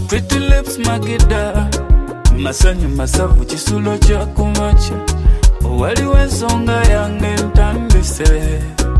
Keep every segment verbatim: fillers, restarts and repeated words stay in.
Pretty lips magida masanyu masavu chisulo cha kumacha wali wensonga yange ntandise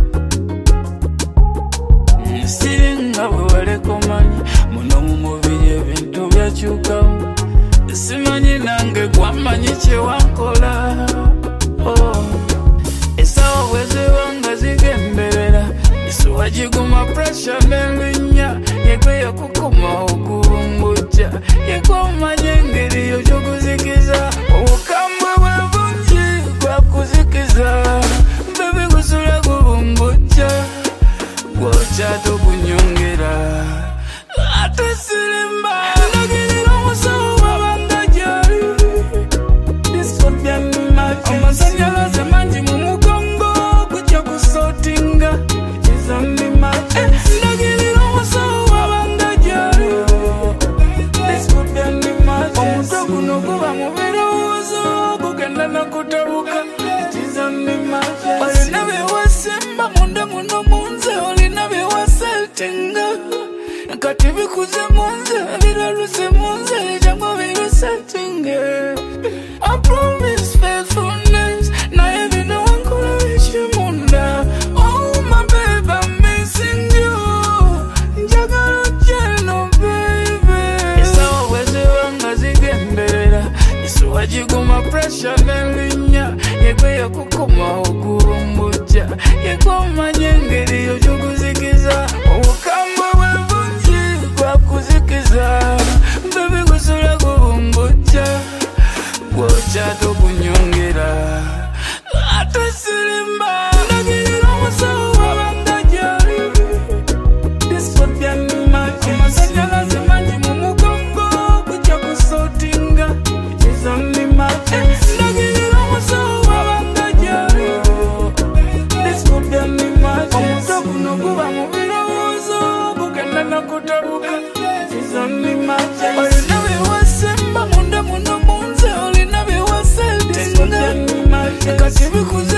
Siringa wale komanyi muno mu mubiri ebintu byakyuka simanyi nange gwamanyi kye wankola oh esawa bwezibanga zigemberera isuwa giguma pressure n'elinya yegwe yakukuma okubumbujja yekomanya engeri yo gyokuzikiza obukambwe bwebungi bwakuzikiza bebi gusula kubumbujja gwochato kunyongera ate sirimba ndagirira omusawo wabangajali discobyanimaji amasanyalaze mangi mu mugongo kujja kusotinga izamimaji ndagirira omusawo wabangajali discobyanimaji omutwe guno guba mu birowoozo gugenda nakutabuka izamimaji olina byewasemba munda muno munze olina byewaseltenga kati bikuze munze biraluse munze jangu biruseltinge I promise faithfulness naye bino wankola bikimunda oh my baby I'm missing you njagala jeno baby esawa bwezibanga zigemberera isuwa giguma pressure n'elinya yegwe yakukuma okubumbujja yekomanya engeri yo gyokuzikiza obukambwe bwebungi bwakuzikiza bebi gusula kubumbujja gwochato kunyongera ate sirimba ndagirira omusawo wabangajali discobyanimaji amasanyalaze mangi mu mugongo kujja kusotinga izamimaji ndagirira omusawo wabangajali discobyanimaji omutwe guno guba mu birowoozo gugenda nakutabuka izamimaji olina byewasemba munda muno munze olina byewaseltenga kati bikuze